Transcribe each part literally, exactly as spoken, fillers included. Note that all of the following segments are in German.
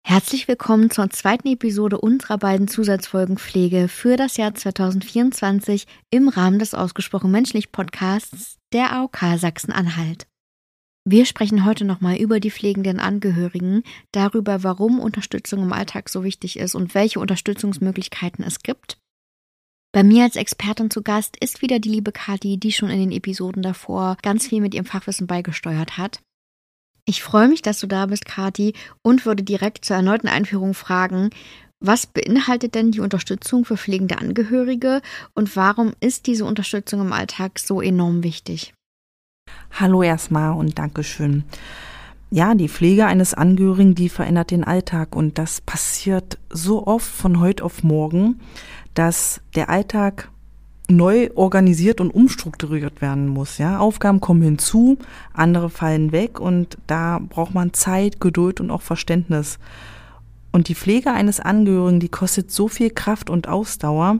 Herzlich willkommen zur zweiten Episode unserer beiden Zusatzfolgen Pflege für das Jahr zwanzig vierundzwanzig im Rahmen des Ausgesprochen Menschlich Podcasts der A O K Sachsen-Anhalt. Wir sprechen heute nochmal über die pflegenden Angehörigen, darüber, warum Unterstützung im Alltag so wichtig ist und welche Unterstützungsmöglichkeiten es gibt. Bei mir als Expertin zu Gast ist wieder die liebe Kathi, die schon in den Episoden davor ganz viel mit ihrem Fachwissen beigesteuert hat. Ich freue mich, dass du da bist, Kathi, und würde direkt zur erneuten Einführung fragen, was beinhaltet denn die Unterstützung für pflegende Angehörige und warum ist diese Unterstützung im Alltag so enorm wichtig? Hallo erstmal und Dankeschön. Ja, die Pflege eines Angehörigen, die verändert den Alltag und das passiert so oft von heute auf morgen, dass der Alltag neu organisiert und umstrukturiert werden muss. Ja, Aufgaben kommen hinzu, andere fallen weg und da braucht man Zeit, Geduld und auch Verständnis. Und die Pflege eines Angehörigen, die kostet so viel Kraft und Ausdauer,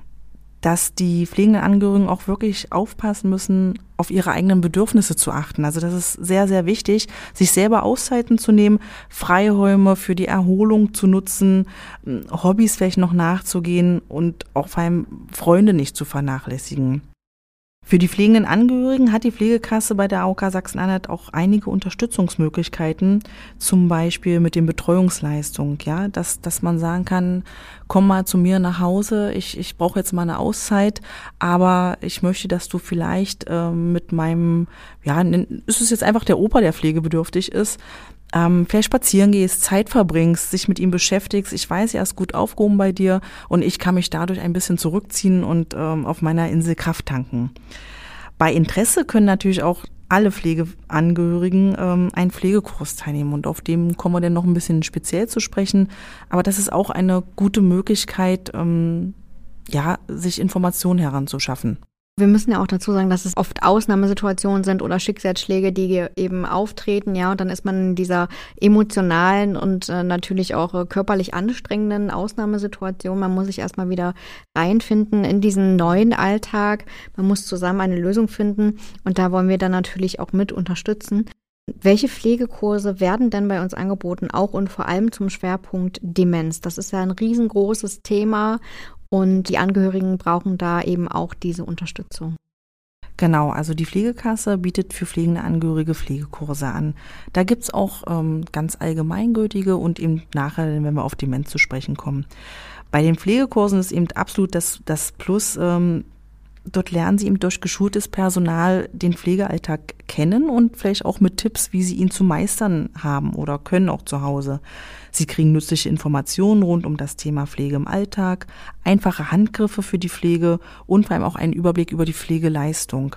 dass die pflegenden Angehörigen auch wirklich aufpassen müssen, auf ihre eigenen Bedürfnisse zu achten. Also das ist sehr, sehr wichtig, sich selber Auszeiten zu nehmen, Freiräume für die Erholung zu nutzen, Hobbys vielleicht noch nachzugehen und auch vor allem Freunde nicht zu vernachlässigen. Für die pflegenden Angehörigen hat die Pflegekasse bei der A O K Sachsen-Anhalt auch einige Unterstützungsmöglichkeiten, zum Beispiel mit den Betreuungsleistungen, ja, dass, dass man sagen kann, komm mal zu mir nach Hause, ich, ich brauche jetzt mal eine Auszeit, aber ich möchte, dass du vielleicht äh, mit meinem, ja, ist es jetzt einfach der Opa, der pflegebedürftig ist, Ähm, vielleicht spazieren gehst, Zeit verbringst, sich mit ihm beschäftigst. Ich weiß, er ist gut aufgehoben bei dir und ich kann mich dadurch ein bisschen zurückziehen und ähm, auf meiner Insel Kraft tanken. Bei Interesse können natürlich auch alle Pflegeangehörigen ähm, einen Pflegekurs teilnehmen und auf dem kommen wir dann noch ein bisschen speziell zu sprechen. Aber das ist auch eine gute Möglichkeit, ähm, ja, sich Informationen heranzuschaffen. Wir müssen ja auch dazu sagen, dass es oft Ausnahmesituationen sind oder Schicksalsschläge, die eben auftreten, ja, und dann ist man in dieser emotionalen und äh, natürlich auch äh, körperlich anstrengenden Ausnahmesituation. Man muss sich erstmal wieder reinfinden in diesen neuen Alltag. Man muss zusammen eine Lösung finden und da wollen wir dann natürlich auch mit unterstützen. Welche Pflegekurse werden denn bei uns angeboten, auch und vor allem zum Schwerpunkt Demenz? Das ist ja ein riesengroßes Thema. Und die Angehörigen brauchen da eben auch diese Unterstützung. Genau, also die Pflegekasse bietet für pflegende Angehörige Pflegekurse an. Da gibt's auch ähm, ganz allgemeingültige und eben nachher, wenn wir auf Demenz zu sprechen kommen. Bei den Pflegekursen ist eben absolut das, das Plus, ähm, dort lernen sie eben durch geschultes Personal den Pflegealltag kennen und vielleicht auch mit Tipps, wie sie ihn zu meistern haben oder können auch zu Hause. Sie kriegen nützliche Informationen rund um das Thema Pflege im Alltag, einfache Handgriffe für die Pflege und vor allem auch einen Überblick über die Pflegeleistung.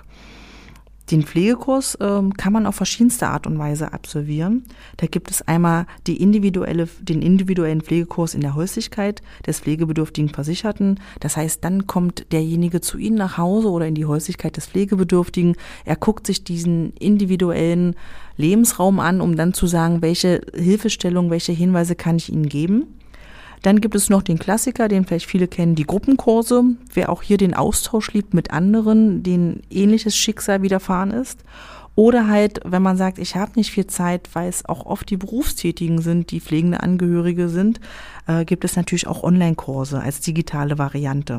Den Pflegekurs ähm, kann man auf verschiedenste Art und Weise absolvieren. Da gibt es einmal die individuelle, den individuellen Pflegekurs in der Häuslichkeit des pflegebedürftigen Versicherten. Das heißt, dann kommt derjenige zu Ihnen nach Hause oder in die Häuslichkeit des Pflegebedürftigen. Er guckt sich diesen individuellen Lebensraum an, um dann zu sagen, welche Hilfestellung, welche Hinweise kann ich Ihnen geben. Dann gibt es noch den Klassiker, den vielleicht viele kennen, die Gruppenkurse. Wer auch hier den Austausch liebt mit anderen, denen ähnliches Schicksal widerfahren ist. Oder halt, wenn man sagt, ich habe nicht viel Zeit, weil es auch oft die Berufstätigen sind, die pflegende Angehörige sind, äh, gibt es natürlich auch Online-Kurse als digitale Variante.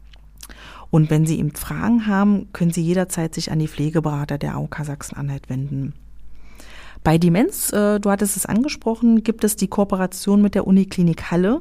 Und wenn Sie eben Fragen haben, können Sie jederzeit sich an die Pflegeberater der A O K Sachsen-Anhalt wenden. Bei Demenz, äh, du hattest es angesprochen, gibt es die Kooperation mit der Uniklinik Halle.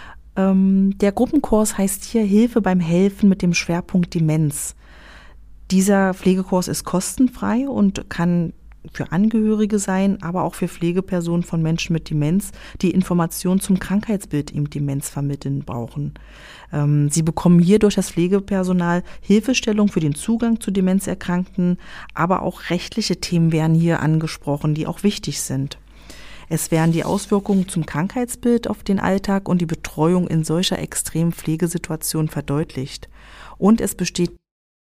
Ähm, der Gruppenkurs heißt hier Hilfe beim Helfen mit dem Schwerpunkt Demenz. Dieser Pflegekurs ist kostenfrei und kann für Angehörige sein, aber auch für Pflegepersonen von Menschen mit Demenz, die Informationen zum Krankheitsbild im Demenz vermitteln brauchen. Ähm, sie bekommen hier durch das Pflegepersonal Hilfestellung für den Zugang zu Demenzerkrankten, aber auch rechtliche Themen werden hier angesprochen, die auch wichtig sind. Es werden die Auswirkungen zum Krankheitsbild auf den Alltag und die Betreuung in solcher extremen Pflegesituation verdeutlicht. Und es besteht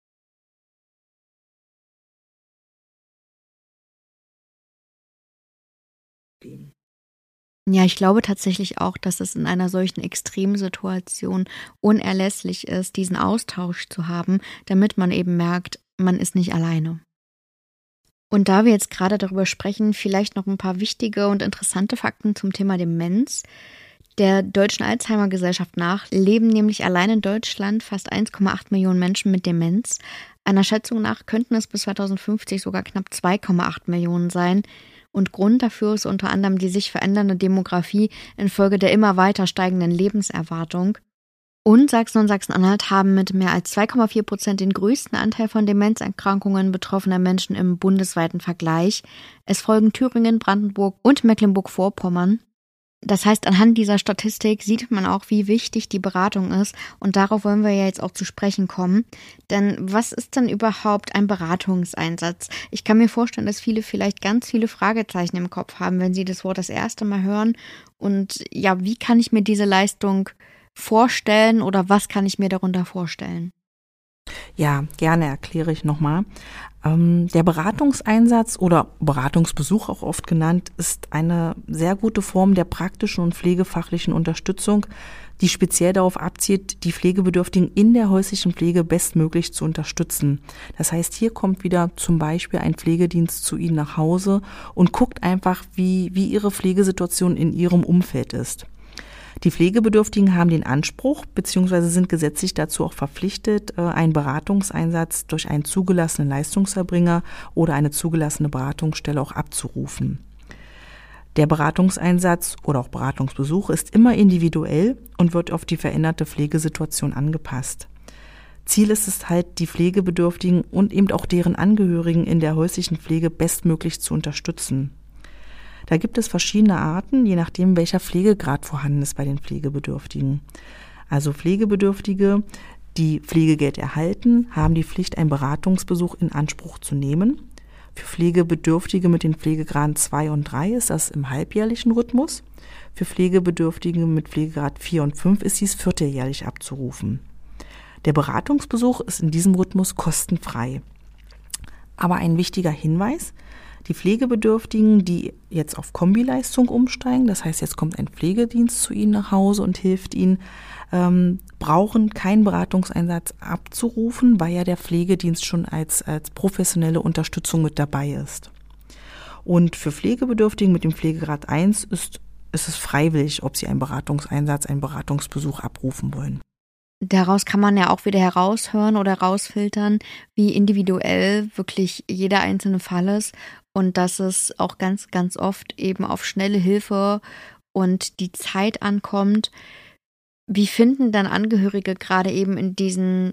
Ja, ich glaube tatsächlich auch, dass es in einer solchen Extremsituation unerlässlich ist, diesen Austausch zu haben, damit man eben merkt, man ist nicht alleine. Und da wir jetzt gerade darüber sprechen, vielleicht noch ein paar wichtige und interessante Fakten zum Thema Demenz. Der Deutschen Alzheimer-Gesellschaft nach leben nämlich allein in Deutschland fast eins Komma acht Millionen Menschen mit Demenz. Einer Schätzung nach könnten es bis zweitausendfünfzig sogar knapp zwei Komma acht Millionen sein. Und Grund dafür ist unter anderem die sich verändernde Demografie infolge der immer weiter steigenden Lebenserwartung. Und Sachsen und Sachsen-Anhalt haben mit mehr als zwei Komma vier Prozent den größten Anteil von Demenzerkrankungen betroffener Menschen im bundesweiten Vergleich. Es folgen Thüringen, Brandenburg und Mecklenburg-Vorpommern. Das heißt, anhand dieser Statistik sieht man auch, wie wichtig die Beratung ist. Und darauf wollen wir ja jetzt auch zu sprechen kommen. Denn was ist denn überhaupt ein Beratungseinsatz? Ich kann mir vorstellen, dass viele vielleicht ganz viele Fragezeichen im Kopf haben, wenn sie das Wort das erste Mal hören. Und ja, wie kann ich mir diese Leistung vorstellen oder was kann ich mir darunter vorstellen? Ja, gerne erkläre ich nochmal. Ähm, der Beratungseinsatz oder Beratungsbesuch auch oft genannt, ist eine sehr gute Form der praktischen und pflegefachlichen Unterstützung, die speziell darauf abzielt, die Pflegebedürftigen in der häuslichen Pflege bestmöglich zu unterstützen. Das heißt, hier kommt wieder zum Beispiel ein Pflegedienst zu Ihnen nach Hause und guckt einfach, wie, wie Ihre Pflegesituation in Ihrem Umfeld ist. Die Pflegebedürftigen haben den Anspruch bzw. sind gesetzlich dazu auch verpflichtet, einen Beratungseinsatz durch einen zugelassenen Leistungserbringer oder eine zugelassene Beratungsstelle auch abzurufen. Der Beratungseinsatz oder auch Beratungsbesuch ist immer individuell und wird auf die veränderte Pflegesituation angepasst. Ziel ist es halt, die Pflegebedürftigen und eben auch deren Angehörigen in der häuslichen Pflege bestmöglich zu unterstützen. Da gibt es verschiedene Arten, je nachdem, welcher Pflegegrad vorhanden ist bei den Pflegebedürftigen. Also Pflegebedürftige, die Pflegegeld erhalten, haben die Pflicht, einen Beratungsbesuch in Anspruch zu nehmen. Für Pflegebedürftige mit den Pflegegraden zwei und drei ist das im halbjährlichen Rhythmus. Für Pflegebedürftige mit Pflegegrad vier und fünf ist dies vierteljährlich abzurufen. Der Beratungsbesuch ist in diesem Rhythmus kostenfrei. Aber ein wichtiger Hinweis: Die Pflegebedürftigen, die jetzt auf Kombileistung umsteigen, das heißt, jetzt kommt ein Pflegedienst zu Ihnen nach Hause und hilft Ihnen, ähm, brauchen keinen Beratungseinsatz abzurufen, weil ja der Pflegedienst schon als, als professionelle Unterstützung mit dabei ist. Und für Pflegebedürftigen mit dem Pflegegrad eins ist, ist es freiwillig, ob sie einen Beratungseinsatz, einen Beratungsbesuch abrufen wollen. Daraus kann man ja auch wieder heraushören oder rausfiltern, wie individuell wirklich jeder einzelne Fall ist und dass es auch ganz, ganz oft eben auf schnelle Hilfe und die Zeit ankommt. Wie finden dann Angehörige gerade eben in diesen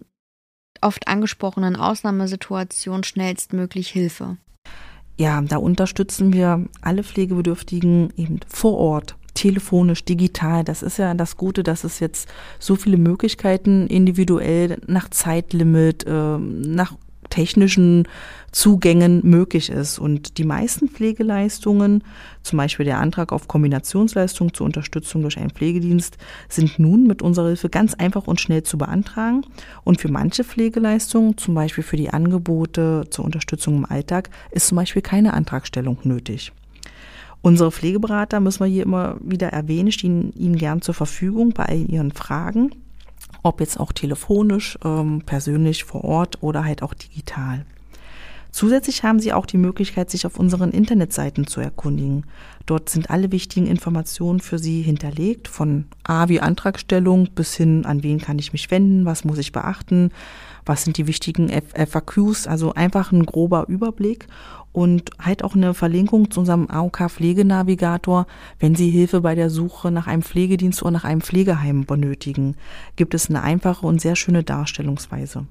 oft angesprochenen Ausnahmesituationen schnellstmöglich Hilfe? Ja, da unterstützen wir alle Pflegebedürftigen eben vor Ort. Telefonisch, digital, das ist ja das Gute, dass es jetzt so viele Möglichkeiten individuell nach Zeitlimit, äh, nach technischen Zugängen möglich ist. Und die meisten Pflegeleistungen, zum Beispiel der Antrag auf Kombinationsleistung zur Unterstützung durch einen Pflegedienst, sind nun mit unserer Hilfe ganz einfach und schnell zu beantragen. Und für manche Pflegeleistungen, zum Beispiel für die Angebote zur Unterstützung im Alltag, ist zum Beispiel keine Antragstellung nötig. Unsere Pflegeberater, müssen wir hier immer wieder erwähnen, stehen Ihnen gern zur Verfügung bei all Ihren Fragen, ob jetzt auch telefonisch, ähm, persönlich vor Ort oder halt auch digital. Zusätzlich haben Sie auch die Möglichkeit, sich auf unseren Internetseiten zu erkundigen. Dort sind alle wichtigen Informationen für Sie hinterlegt, von A wie Antragstellung bis hin, an wen kann ich mich wenden, was muss ich beachten, was sind die wichtigen F A Qs, also einfach ein grober Überblick. Und halt auch eine Verlinkung zu unserem A O K-Pflegenavigator. Wenn Sie Hilfe bei der Suche nach einem Pflegedienst oder nach einem Pflegeheim benötigen, gibt es eine einfache und sehr schöne Darstellungsweise.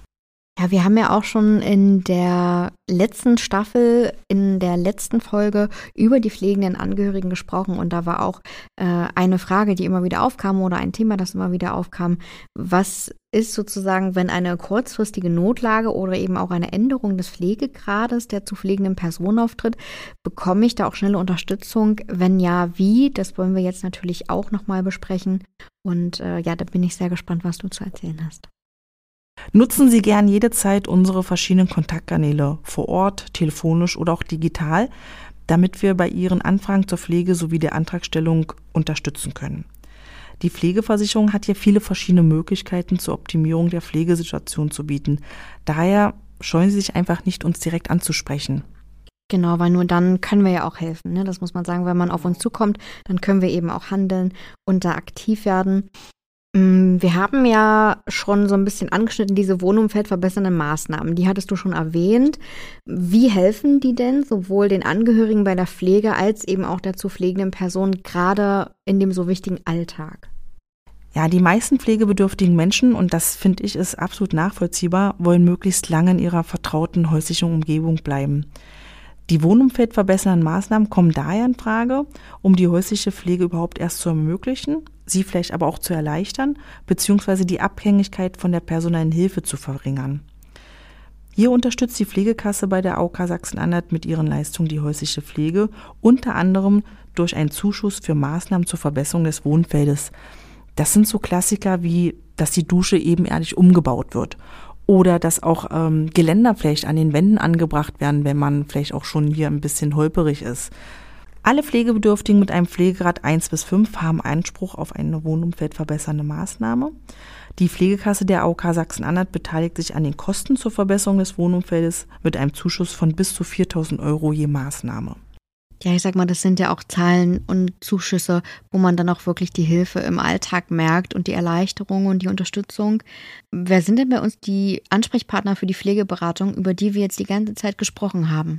Ja, wir haben ja auch schon in der letzten Staffel, in der letzten Folge über die pflegenden Angehörigen gesprochen und da war auch äh, eine Frage, die immer wieder aufkam oder ein Thema, das immer wieder aufkam. Was ist sozusagen, wenn eine kurzfristige Notlage oder eben auch eine Änderung des Pflegegrades der zu pflegenden Person auftritt, bekomme ich da auch schnelle Unterstützung? Wenn ja, wie? Das wollen wir jetzt natürlich auch nochmal besprechen und äh, ja, da bin ich sehr gespannt, was du zu erzählen hast. Nutzen Sie gern jederzeit unsere verschiedenen Kontaktkanäle vor Ort, telefonisch oder auch digital, damit wir bei Ihren Anfragen zur Pflege sowie der Antragstellung unterstützen können. Die Pflegeversicherung hat hier viele verschiedene Möglichkeiten zur Optimierung der Pflegesituation zu bieten. Daher scheuen Sie sich einfach nicht, uns direkt anzusprechen. Genau, weil nur dann können wir ja auch helfen. Ne? Das muss man sagen, wenn man auf uns zukommt, dann können wir eben auch handeln und da aktiv werden. Wir haben ja schon so ein bisschen angeschnitten, diese wohnumfeldverbessernden Maßnahmen. Die hattest du schon erwähnt. Wie helfen die denn sowohl den Angehörigen bei der Pflege als eben auch der zu pflegenden Person gerade in dem so wichtigen Alltag? Ja, die meisten pflegebedürftigen Menschen, und das finde ich ist absolut nachvollziehbar, wollen möglichst lange in ihrer vertrauten häuslichen Umgebung bleiben. Die wohnumfeldverbessernden Maßnahmen kommen daher in Frage, um die häusliche Pflege überhaupt erst zu ermöglichen, sie vielleicht aber auch zu erleichtern, beziehungsweise die Abhängigkeit von der personellen Hilfe zu verringern. Hier unterstützt die Pflegekasse bei der A O K Sachsen-Anhalt mit ihren Leistungen die häusliche Pflege, unter anderem durch einen Zuschuss für Maßnahmen zur Verbesserung des Wohnfeldes. Das sind so Klassiker wie, dass die Dusche ebenerdig umgebaut wird. Oder dass auch ähm, Geländer vielleicht an den Wänden angebracht werden, wenn man vielleicht auch schon hier ein bisschen holperig ist. Alle Pflegebedürftigen mit einem Pflegegrad eins bis fünf haben Anspruch auf eine wohnumfeldverbessernde Maßnahme. Die Pflegekasse der A O K Sachsen-Anhalt beteiligt sich an den Kosten zur Verbesserung des Wohnumfeldes mit einem Zuschuss von bis zu viertausend Euro je Maßnahme. Ja, ich sag mal, das sind ja auch Zahlen und Zuschüsse, wo man dann auch wirklich die Hilfe im Alltag merkt und die Erleichterung und die Unterstützung. Wer sind denn bei uns die Ansprechpartner für die Pflegeberatung, über die wir jetzt die ganze Zeit gesprochen haben?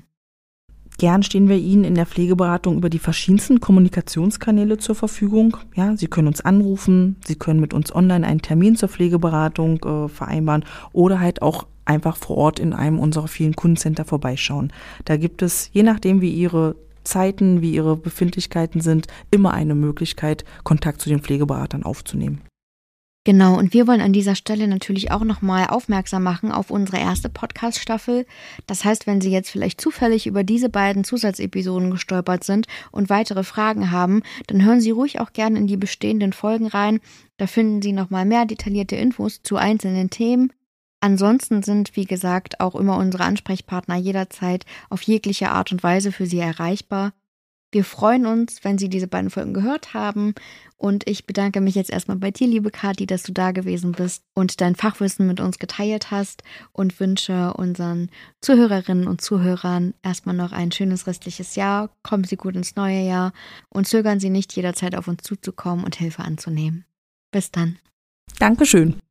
Gern stehen wir Ihnen in der Pflegeberatung über die verschiedensten Kommunikationskanäle zur Verfügung. Ja, Sie können uns anrufen, Sie können mit uns online einen Termin zur Pflegeberatung äh, vereinbaren oder halt auch einfach vor Ort in einem unserer vielen Kundencenter vorbeischauen. Da gibt es, je nachdem wie Ihre Zeiten, wie Ihre Befindlichkeiten sind, immer eine Möglichkeit, Kontakt zu den Pflegeberatern aufzunehmen. Genau, und wir wollen an dieser Stelle natürlich auch nochmal aufmerksam machen auf unsere erste Podcast-Staffel. Das heißt, wenn Sie jetzt vielleicht zufällig über diese beiden Zusatzepisoden gestolpert sind und weitere Fragen haben, dann hören Sie ruhig auch gerne in die bestehenden Folgen rein. Da finden Sie nochmal mehr detaillierte Infos zu einzelnen Themen. Ansonsten sind, wie gesagt, auch immer unsere Ansprechpartner jederzeit auf jegliche Art und Weise für Sie erreichbar. Wir freuen uns, wenn Sie diese beiden Folgen gehört haben, und ich bedanke mich jetzt erstmal bei dir, liebe Kathi, dass du da gewesen bist und dein Fachwissen mit uns geteilt hast, und wünsche unseren Zuhörerinnen und Zuhörern erstmal noch ein schönes restliches Jahr. Kommen Sie gut ins neue Jahr und zögern Sie nicht, jederzeit auf uns zuzukommen und Hilfe anzunehmen. Bis dann. Dankeschön.